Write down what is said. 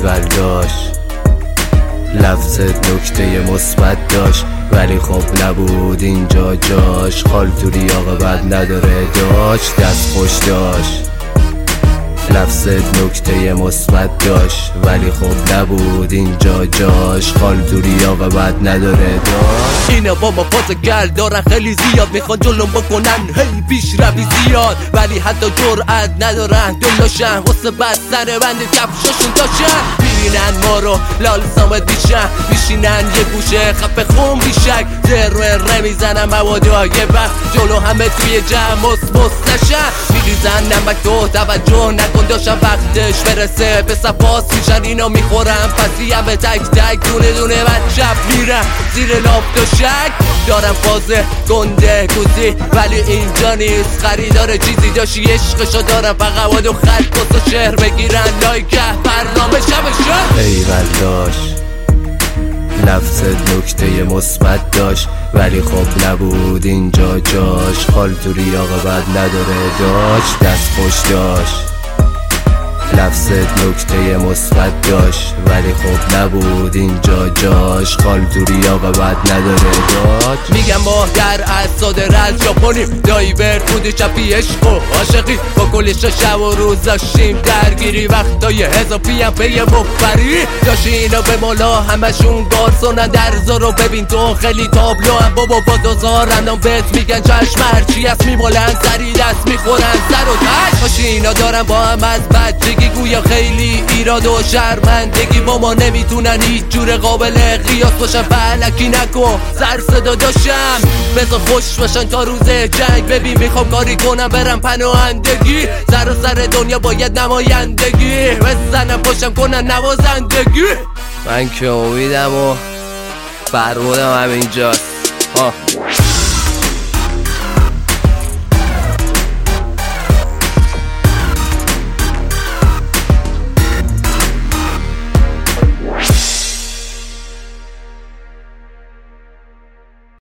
ایول داشت، لفظ نکته مثبت داشت ولی خب نبود اینجا جاش. خال تو ریاق بد نداره داشت، دست خوش داشت، لفظ نکته مثبت داشت ولی خب نبود اینجا جاش. خال تو ریاق بد نداره داشت. اینا با ما گل دارن خیلی زیاد، میخوان جلوم بکنن هی پیش روی زیاد، ولی حتی جرأت ندارن دلاشن واسه بستن بند کفشاشون داشتن. میبینن ما رو لال سامت میشن، میشینن یه گوشه خفه خون بیشک، ذره میزنن موادای وقت جلو همه توی جمع مستشن. میریزن نمک تو توجه نکن داشتن وقتش برسه به سپاس میشن اینا میخورن پسی همه تک تک دونه دونه بچپ میرن زیر لاب دوشک. دارم فاز گنده گوزی ولی اینجا نیست، خریدار چیزی داشتی عشقشو دارم فقط باید و خط بسا شهر بگیرن لایکه برنامه شبشن. ایول داشت، لفظ نکته مثبت داشت ولی خب نبود اینجا جاش. خال تو ریاق بد نداره داشت، دست خوش داشت، لفظ نکته مثبت داشت ولی خب نبود اینجا جاش. خال تو ریاق بد نداره داشت. میگم ما در اساد رز ژاپنیم، دایور بودی چپی عشق و عاشقی، با کلش شب و روز داشتیم درگیری، وقتای اضافی هم پی مخبری داشتی اینا به مالا همشون گارسونن. در زارو ببین تو خیلی تابلو هم بابا با دوزارن بهت میگن چشم هرچی هست میمالن سری دست میخورن سر و تش. باشی اینا دارن با هم از بچگی گویا خیلی ایراد و شرمندگی، با ما نمیتونن هیچ جور قابل قیاس باشن. فلکی نکن سر صدا داشتم بذار خوش باشن تا روز جنگ. ببین میخوام کاری کنم برم پناهندگی، سر دنیا باید نمایندگی بزنم پاشم کنن نوازندگی. من که امیدم و فرمودم همینجاست.